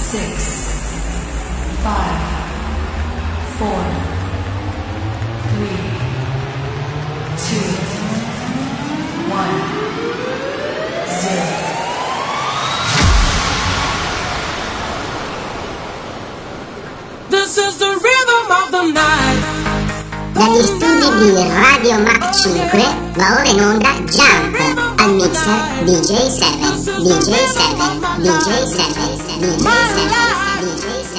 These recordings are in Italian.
Dagli studi di Radio Mach 5 va ora in onda Jump, al mixer DJ7, DJ7, DJ7, DJ7, DJ7.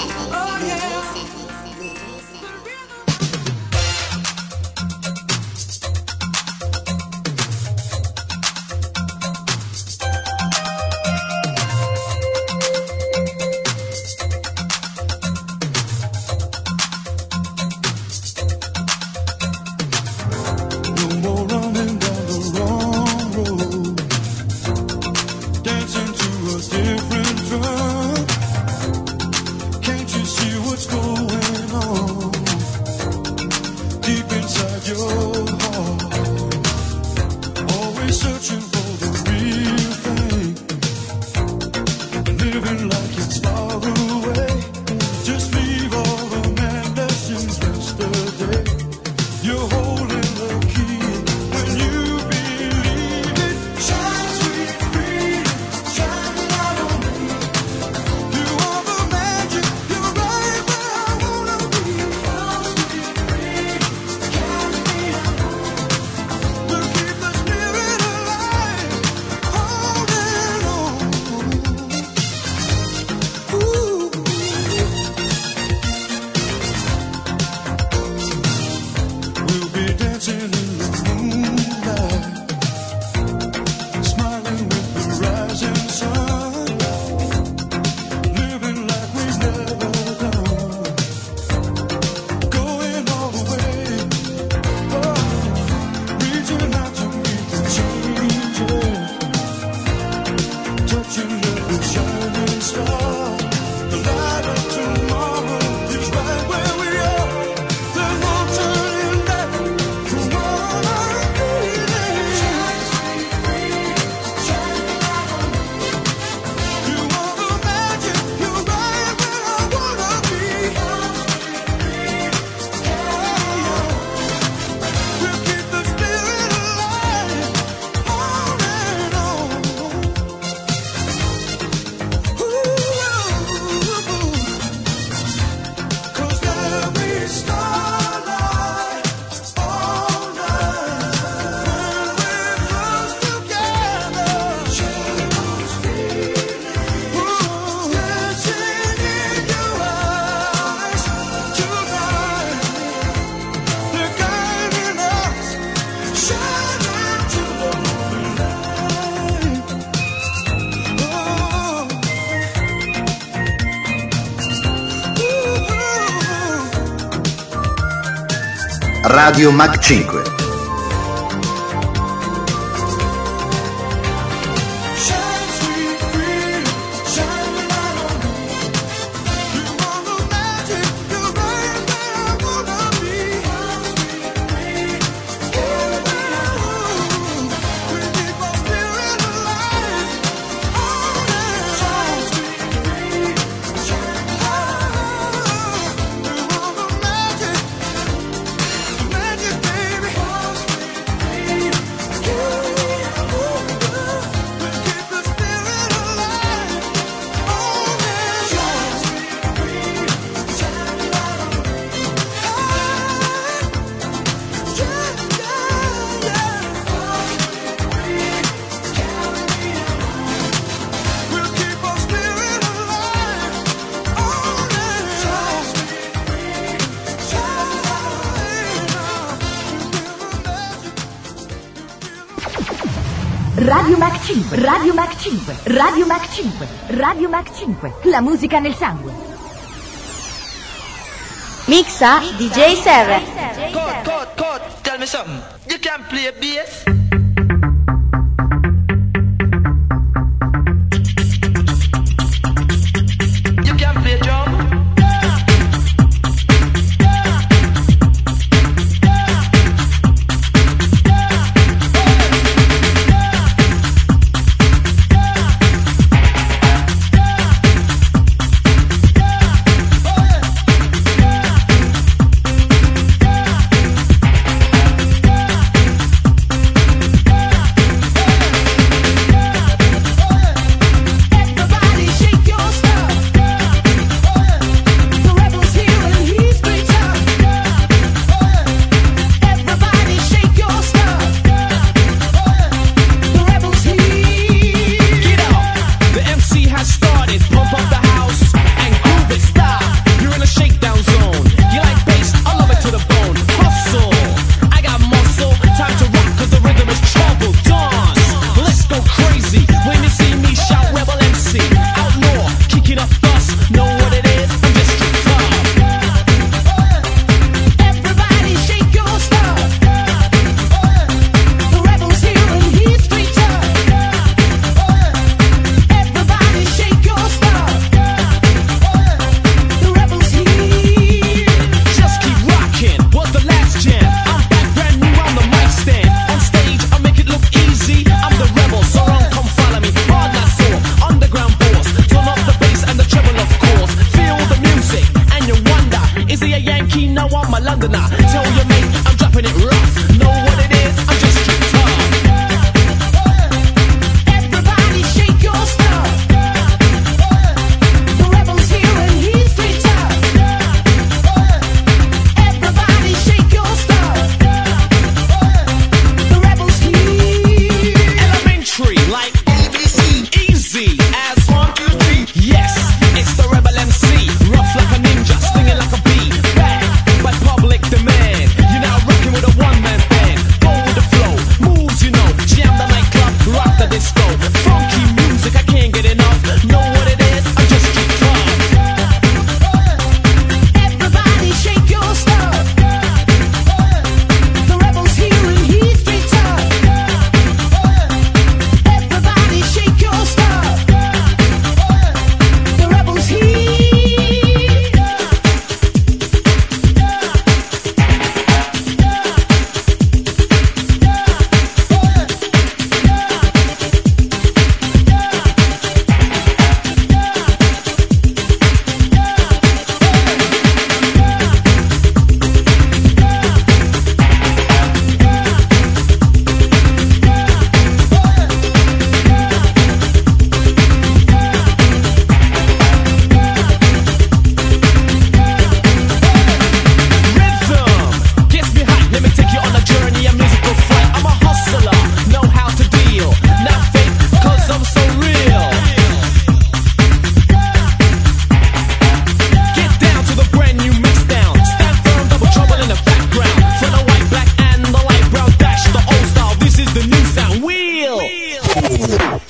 Radio Mach 5. Radio Mach 5, Radio Mach 5, Radio Mach 5, Radio Mach 5, la musica nel sangue. Mixa DJ7. Code, tell me something. You can play bass? You can play drum?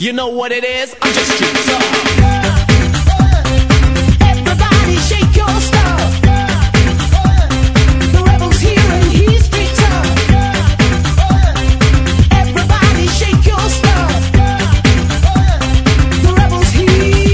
You know what it is? I'm just street talk. Everybody shake your stuff. The rebel's here and he's street talk. Everybody shake your stuff. The rebel's here.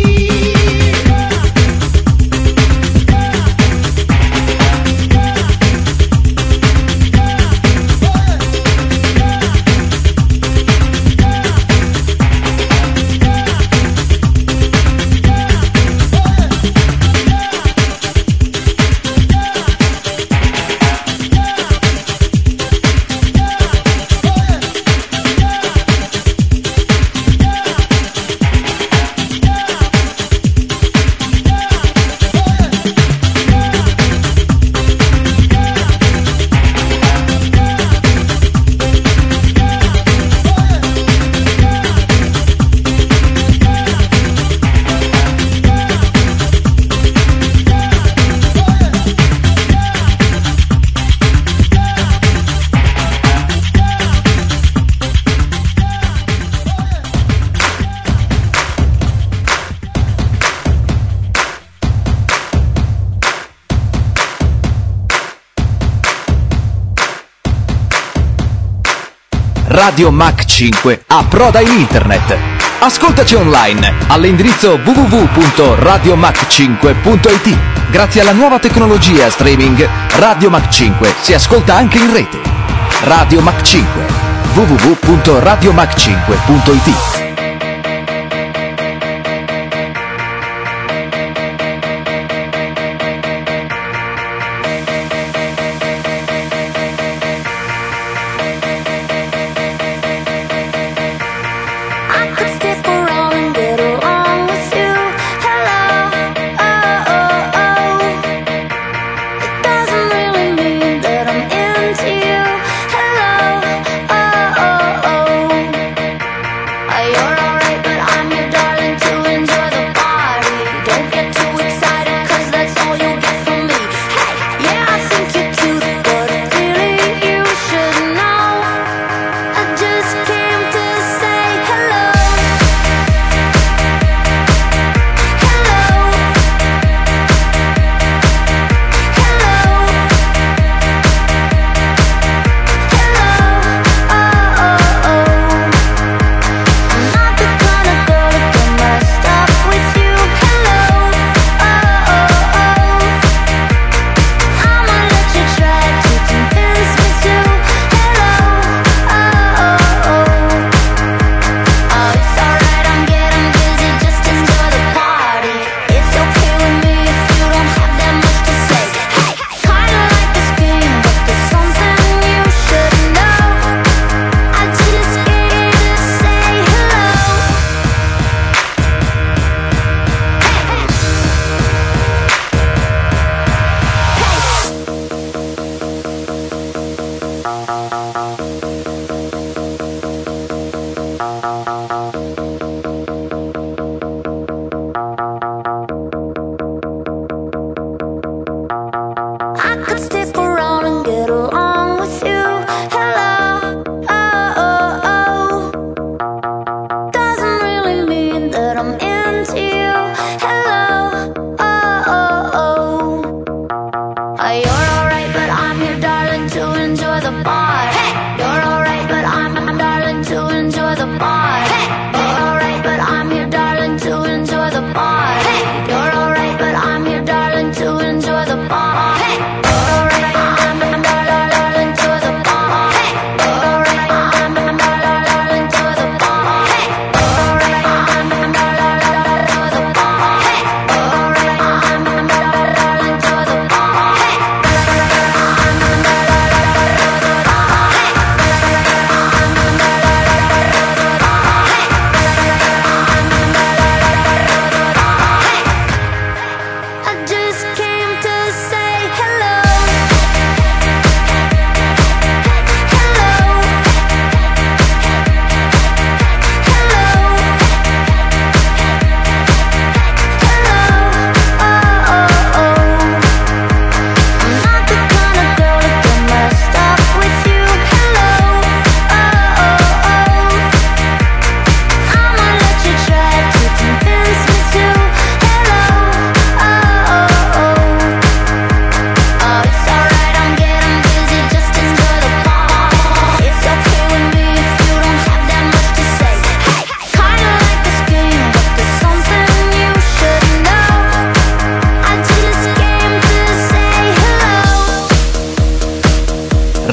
Radio Mach 5 approda in internet. Ascoltaci online all'indirizzo www.radiomach5.it. Grazie alla nuova tecnologia streaming, Radio Mach 5 si ascolta anche in rete. Radio Mach 5 www.radiomach5.it. I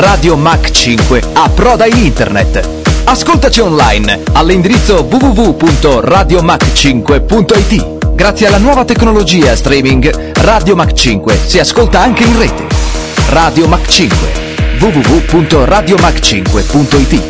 Radio Mach 5 approda in internet. Ascoltaci online all'indirizzo www.radiomach5.it. Grazie alla nuova tecnologia streaming, Radio Mach 5 si ascolta anche in rete. Radio Mach 5, www.radiomach5.it.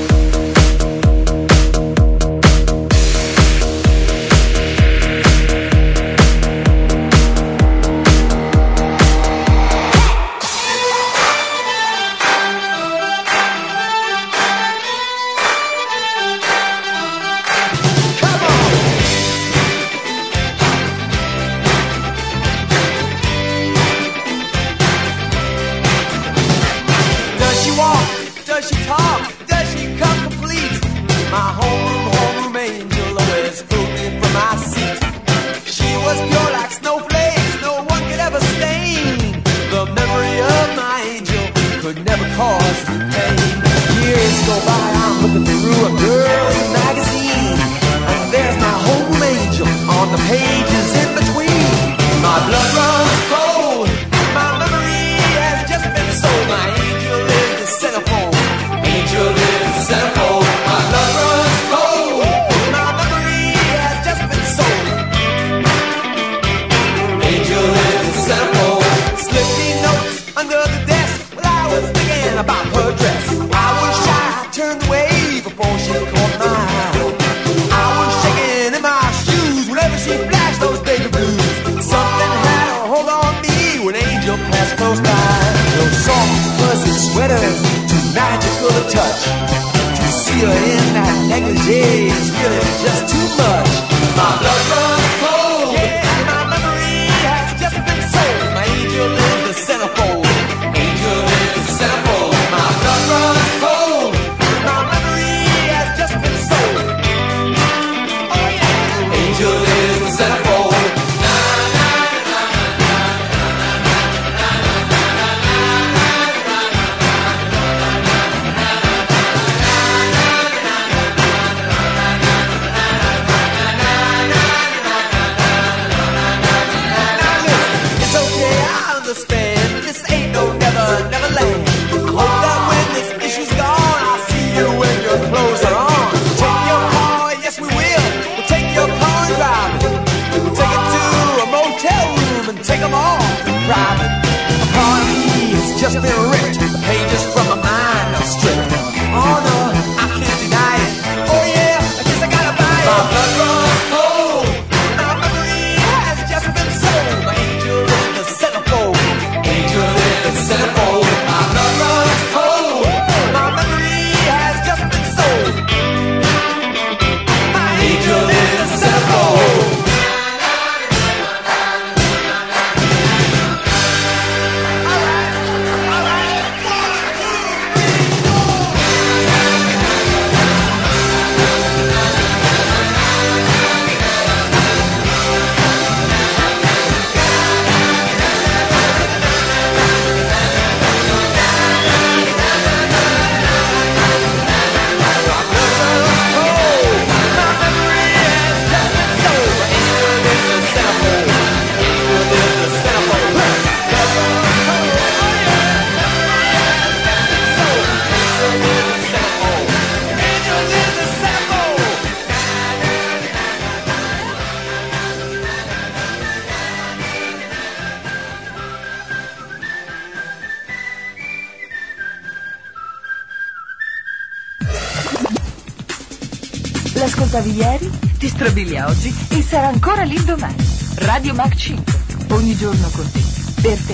L'ascoltavi ieri, ti strabilia oggi e sarà ancora lì domani. Radio Mach 5, ogni giorno con te, per te.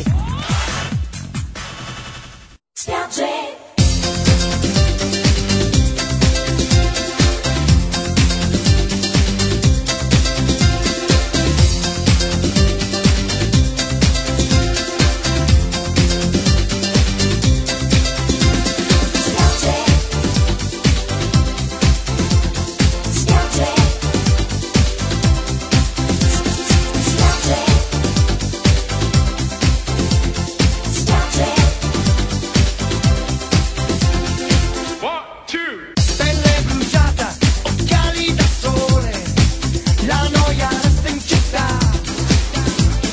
Spiagge.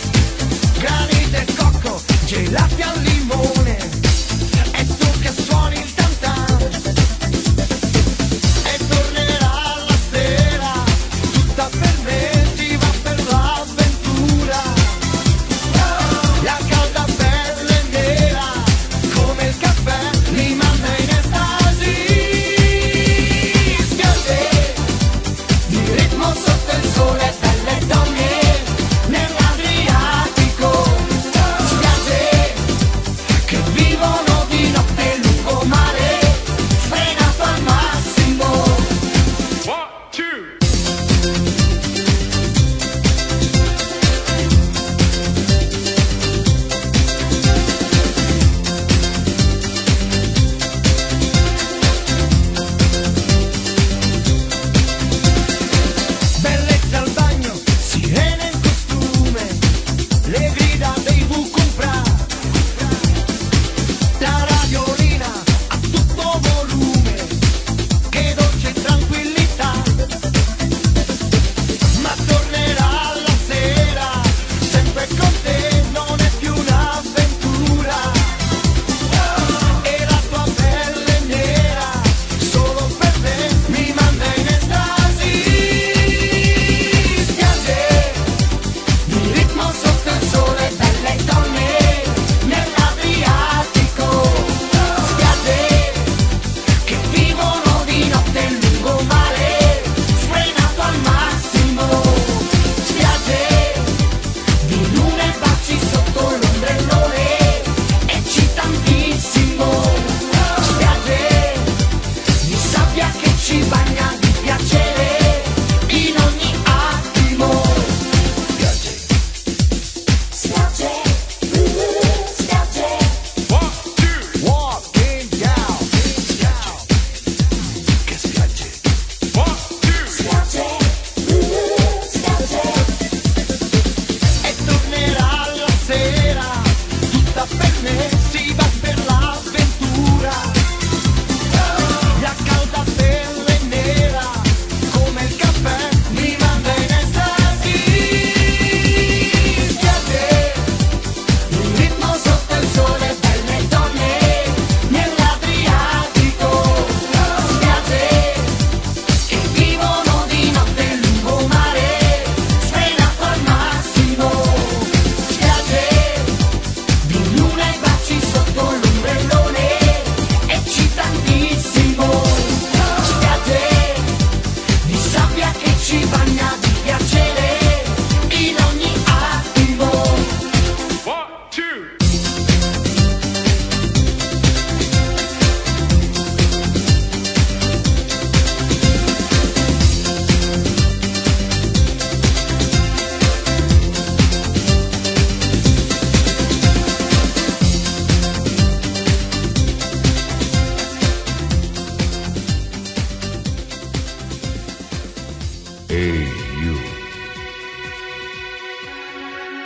gelati al limone e tu che suoni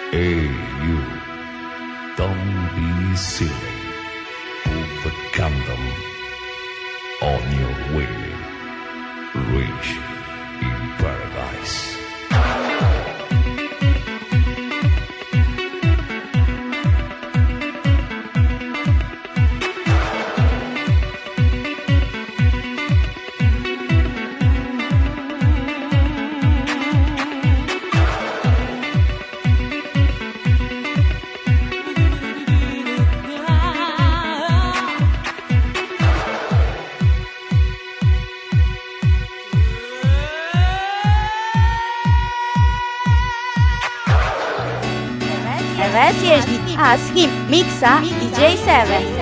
Hey, you. Don't be silly. Put the condom on your way. Rich in paradise. Asking Mixa DJ7.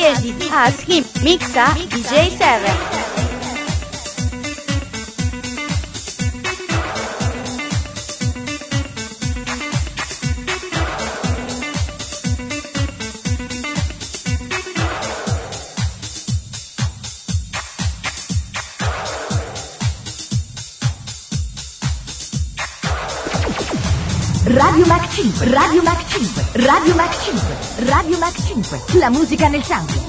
edit, aschi, mixa, DJ7. Radio Mac 5, Radio Mac 5, Radio Mac 5, Radio Mac 5, la musica nel sangue.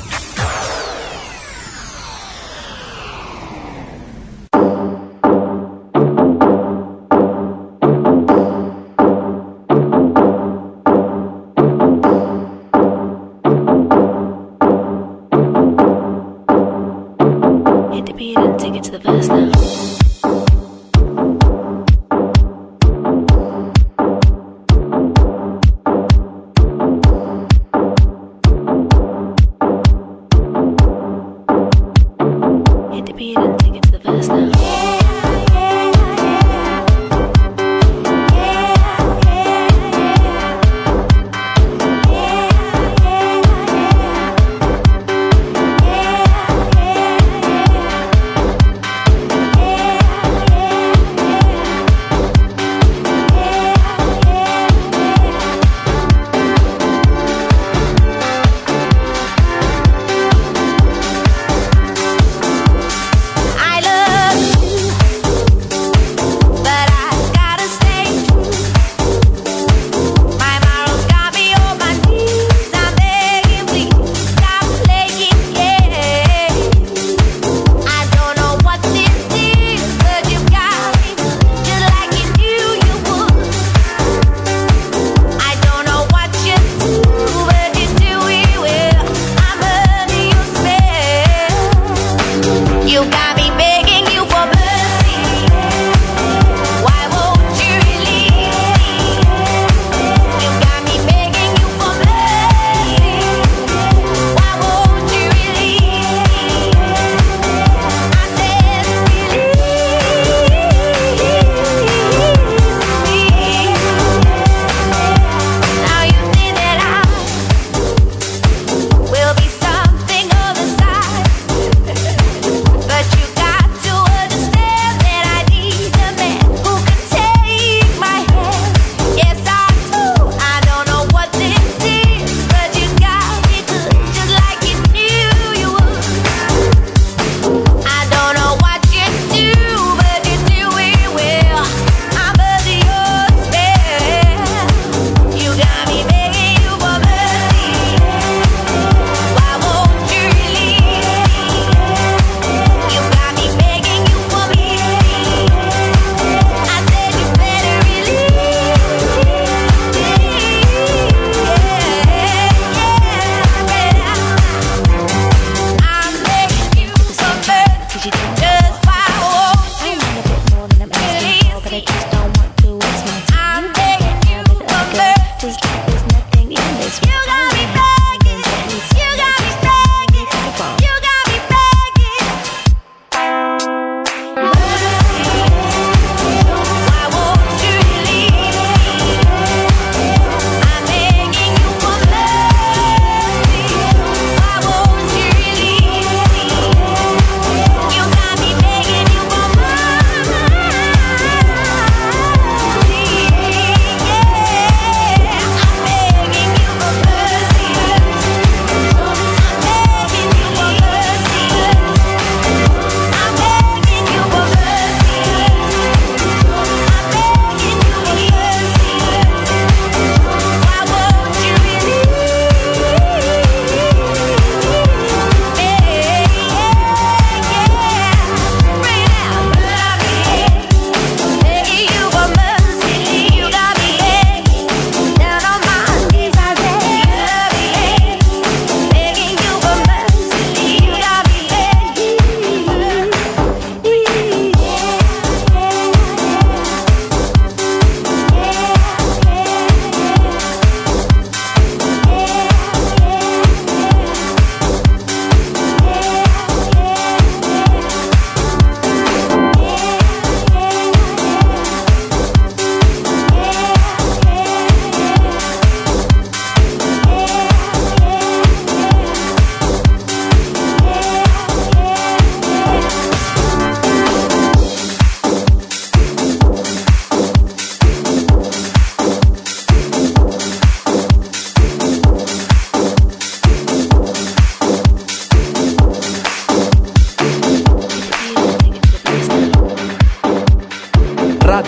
Hit the beat and take it to the verse now. Yeah.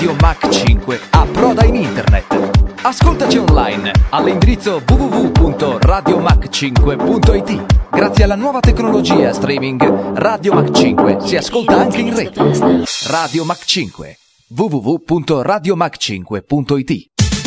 Radio Mach 5 a Proda in internet. Ascoltaci online all'indirizzo www.radiomach5.it. Grazie alla nuova tecnologia streaming, Radio Mach 5 si ascolta anche in rete. Radio Mach 5, www.radiomach5.it.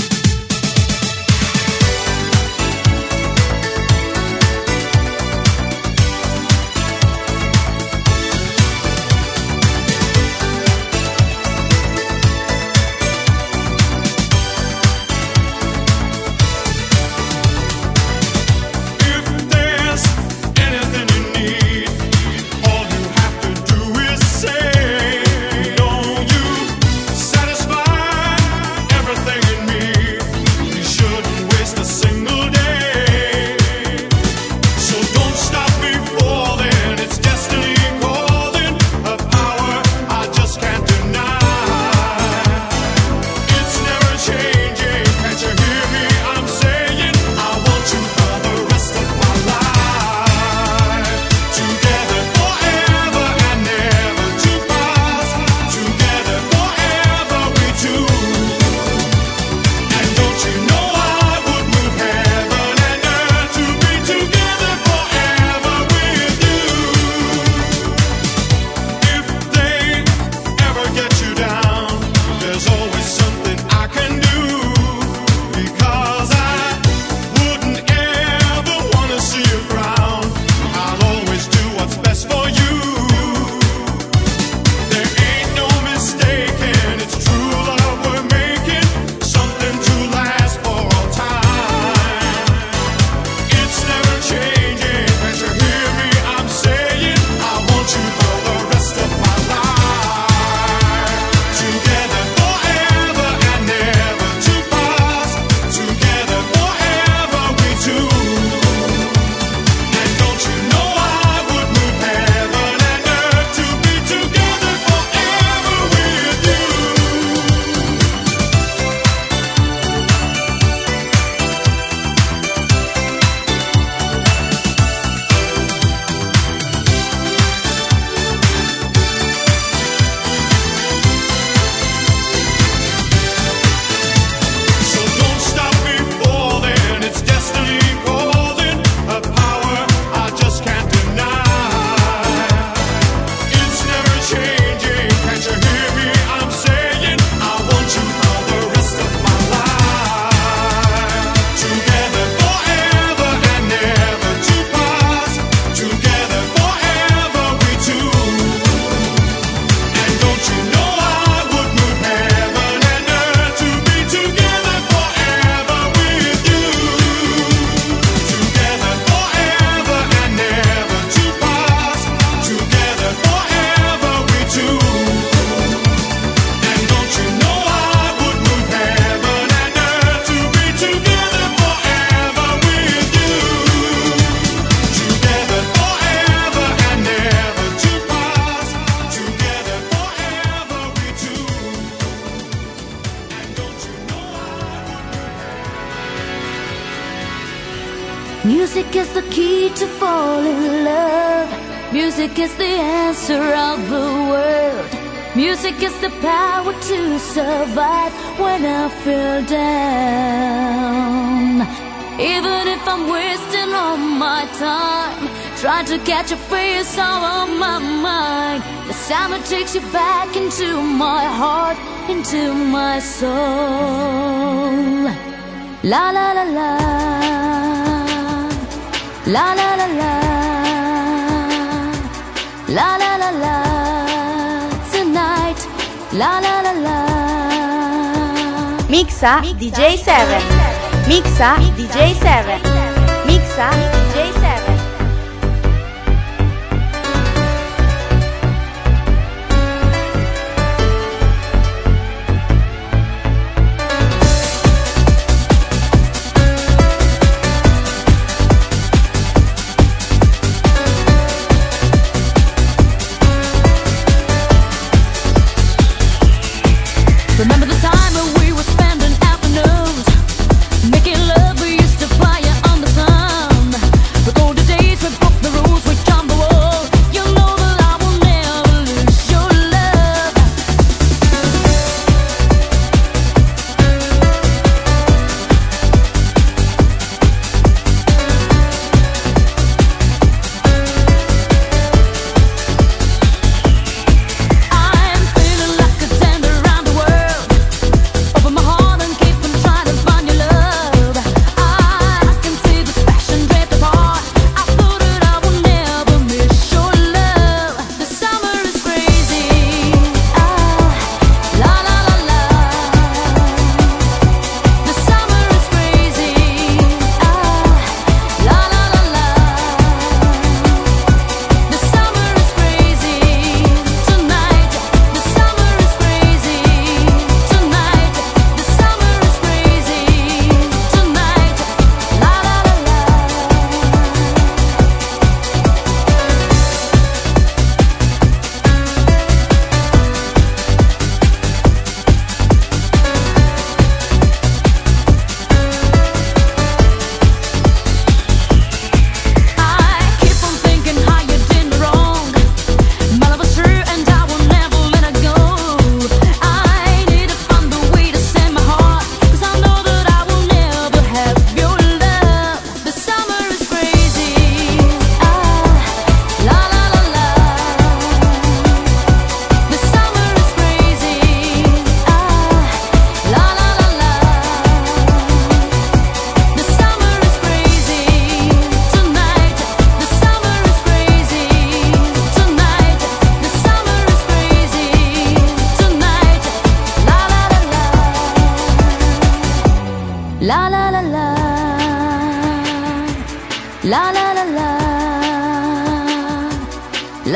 Music is the key to fall in love. Music is the answer of the world. Music is the power to survive when I feel down. Even if I'm wasting all my time trying to catch a face on my mind, the summer takes you back into my heart, into my soul. La la la la, la la la la, la la la la, tonight, la la la la. Mixa DJ7. Mixa DJ7. Mixa DJ7. Remember the time when we were spending afternoons making love, we used to fire on the sun.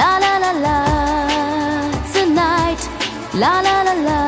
La la la la, tonight. La la la la.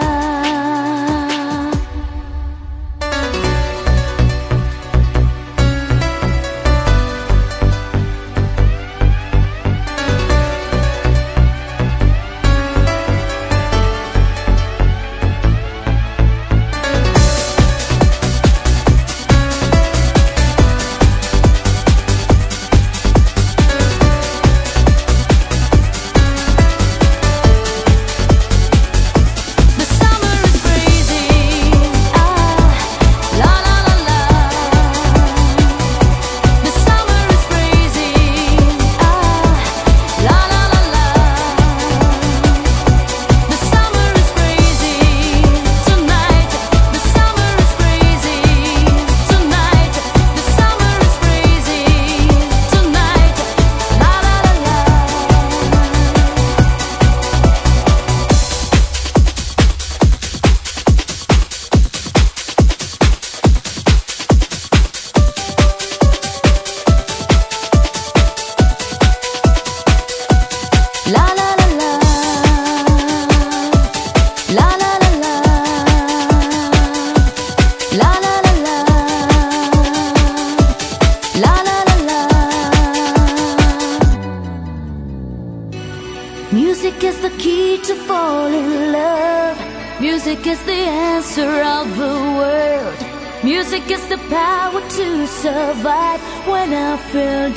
Music is the key to fall in love. Music is the answer of the world. Music is the power to survive when I feel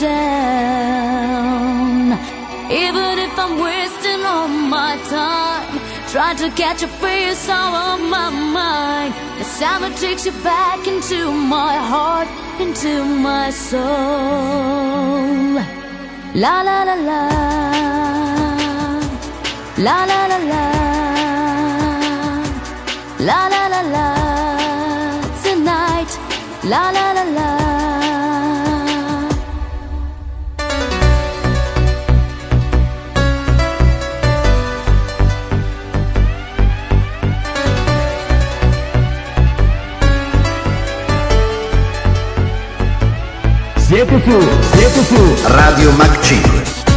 down. Even if I'm wasting all my time trying to catch a face out of my mind, the sound that takes you back into my heart, into my soul. La la la la, la la la la, la la la la, tonight. La la la la. Siete su Radio Mac 5.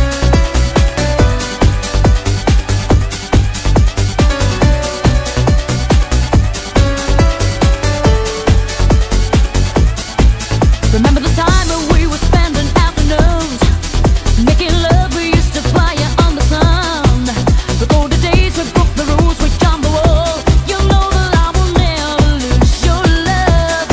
Remember the time when we were spending afternoons making love, we used to fly it on the sun. Recall the days we broke the rules, we jumped the wall. You know that I will never lose your love.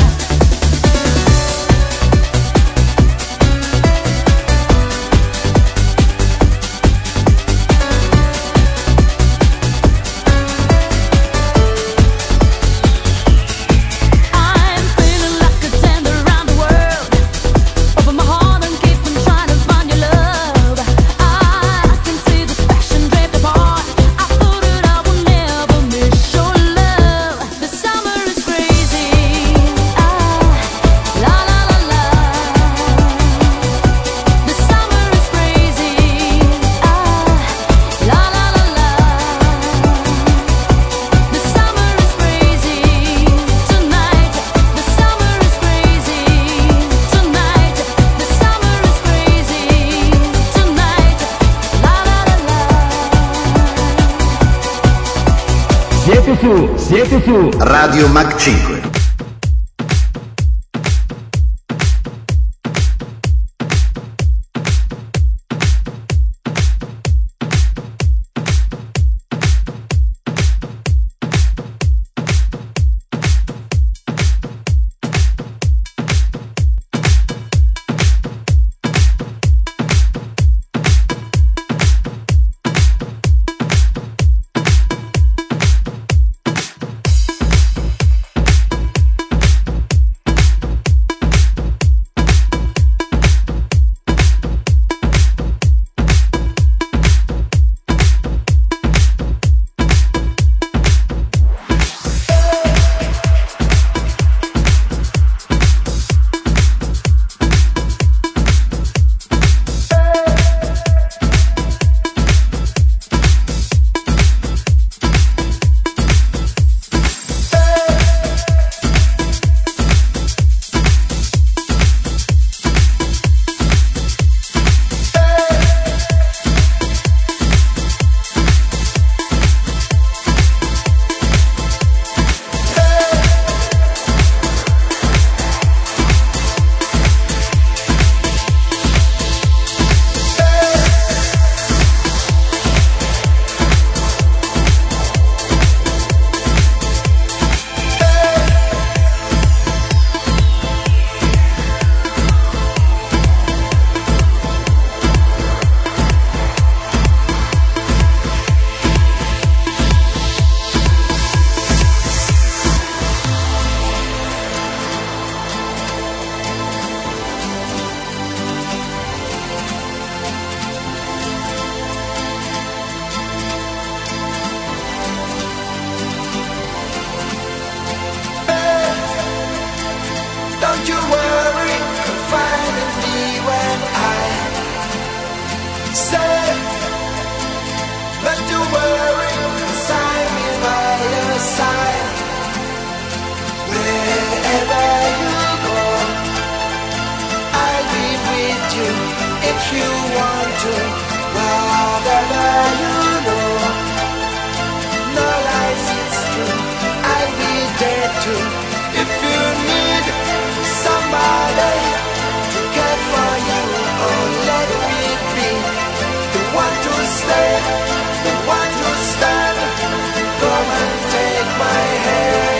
I'm feeling like a tender around the world. Open my heart and keep on trying to find your love. I can see this passion draped apart. I thought that I would never miss your love. The summer is crazy. La la la la. The summer is crazy. La la la la. The summer is crazy tonight. The summer is crazy tonight. The summer is crazy tonight. La la la la. Siete su Radio Mac 5. to, whatever you know. No lies, it's true, I'll be there too. If you need somebody to care for you, oh let me be the one to stay, the one to stand. Come and take my hand.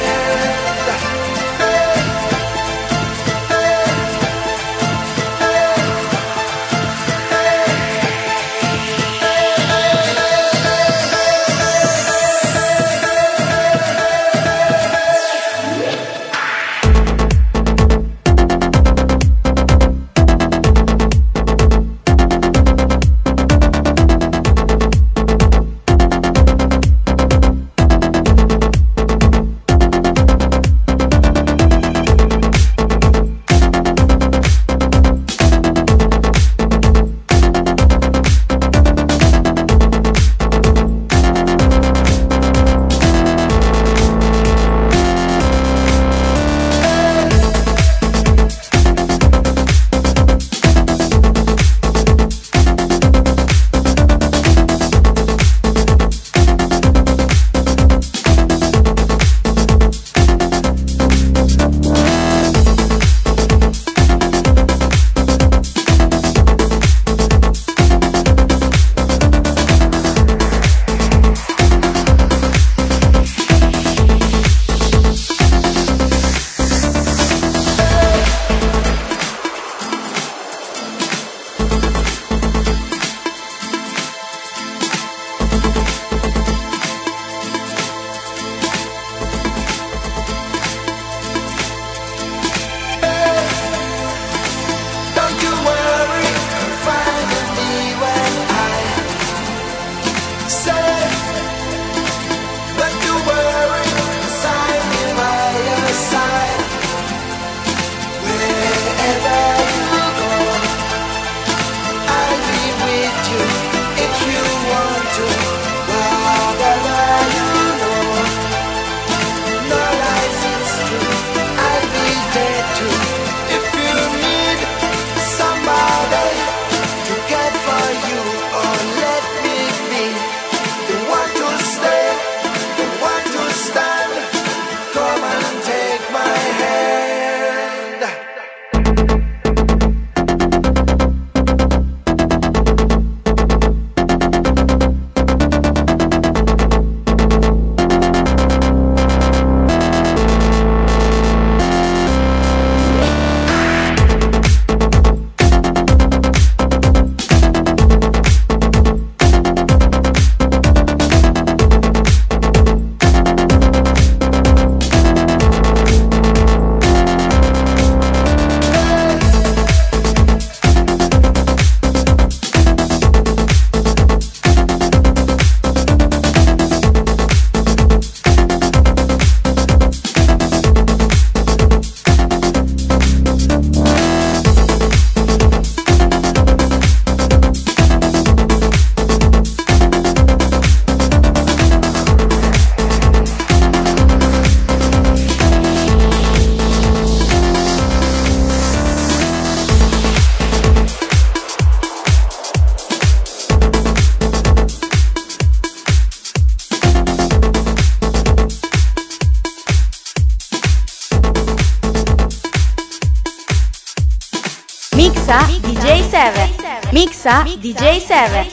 Mixa DJ 7. Mixa DJ 7.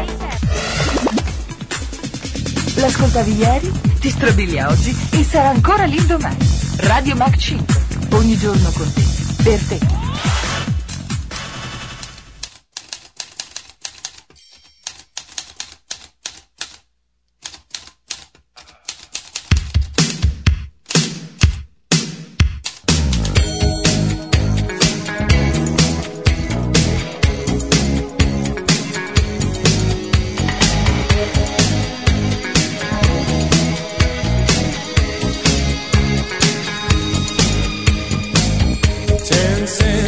L'ascoltavi ieri, ti strabilia oggi e sarà ancora lì domani. Radio Mac 5, ogni giorno con te, per te. Ten cents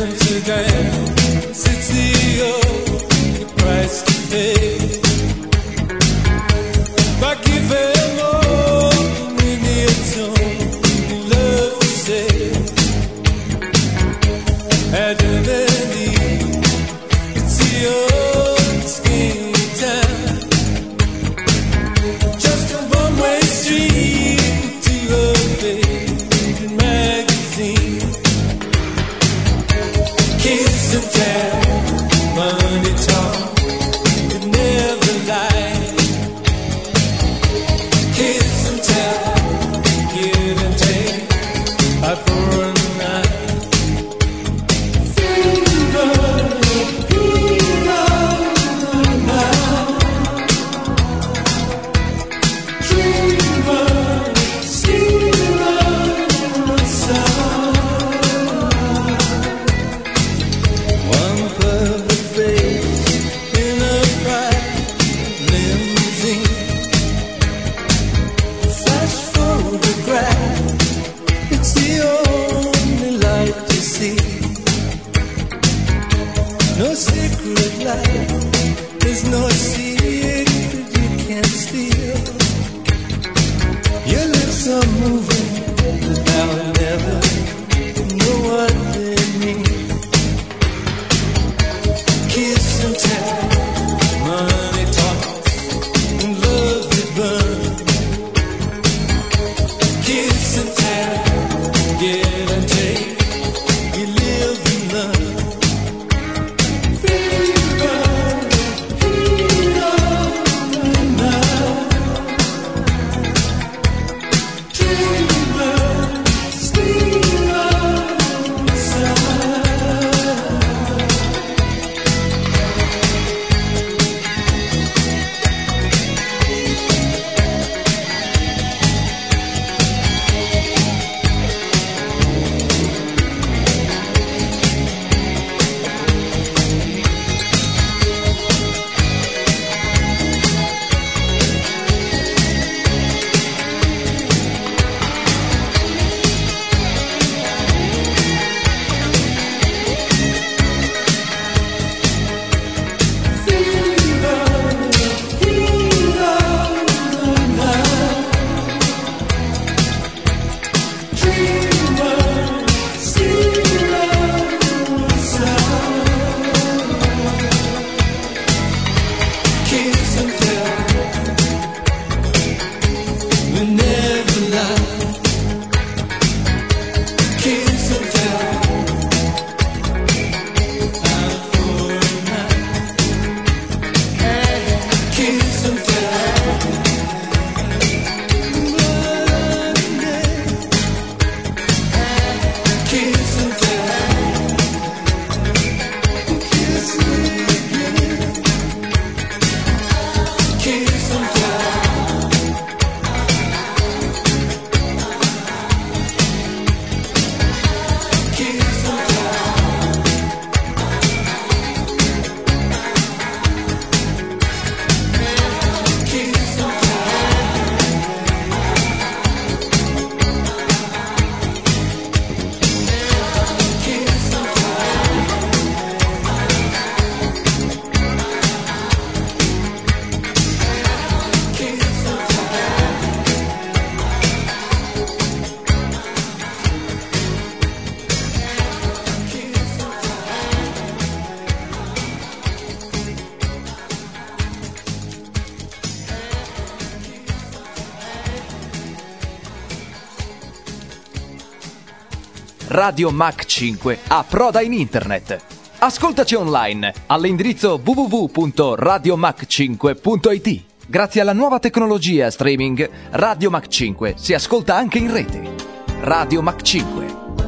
Radio Mach 5 a Proda in internet. Ascoltaci online all'indirizzo www.radiomach5.it. Grazie alla nuova tecnologia streaming, Radio Mach 5 si ascolta anche in rete. Radio Mach 5,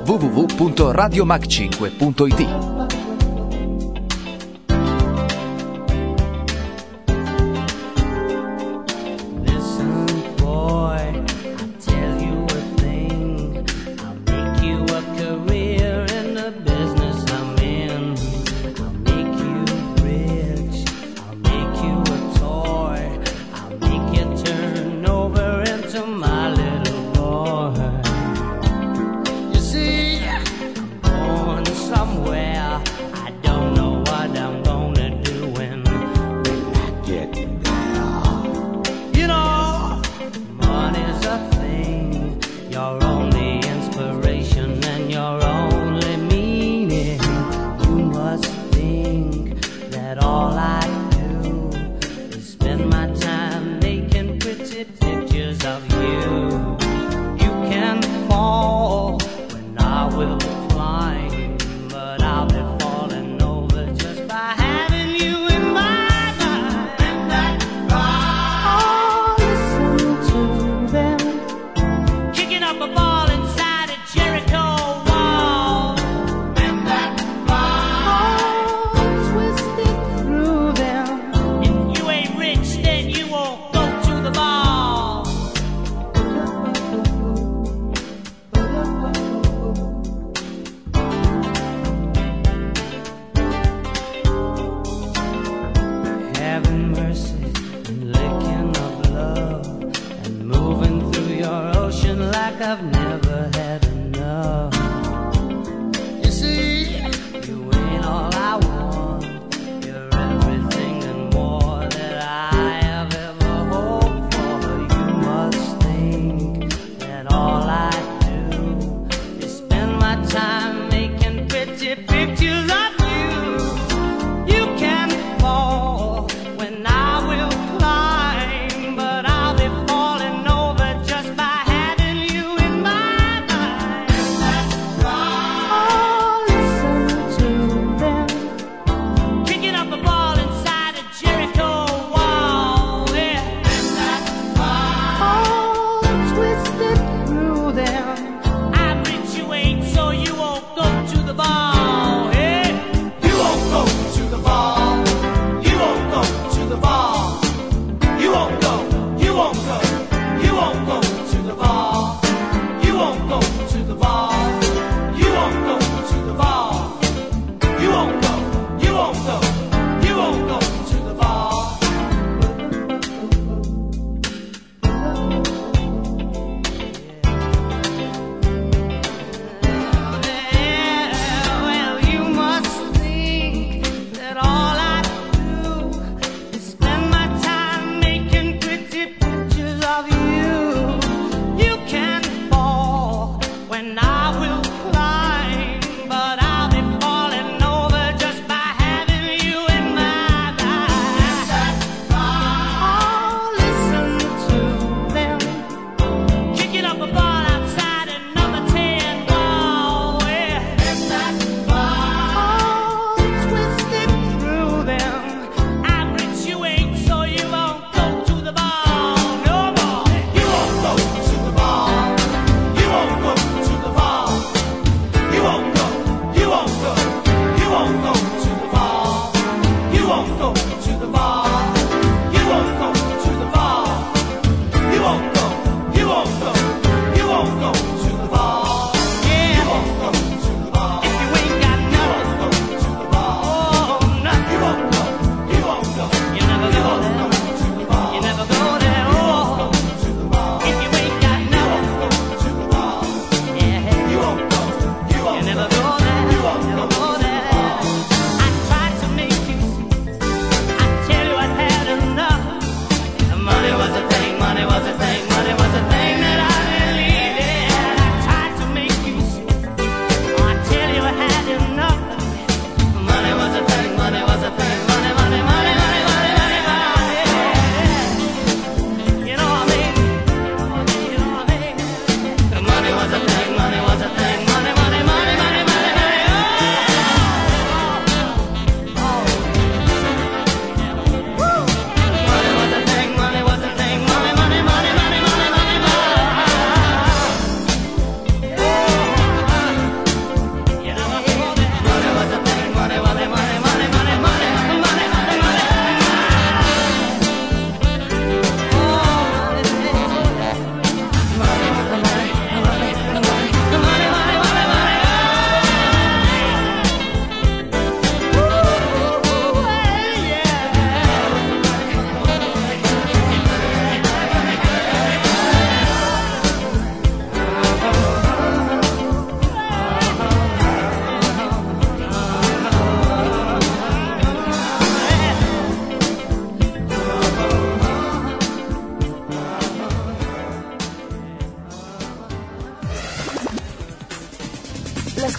www.radiomach5.it. But I'll be falling over just by having you in my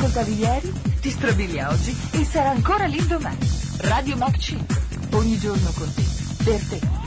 ascoltavi ieri, ti strabilia oggi e sarà ancora lì domani. Radio Mac 5, ogni giorno con te, per te.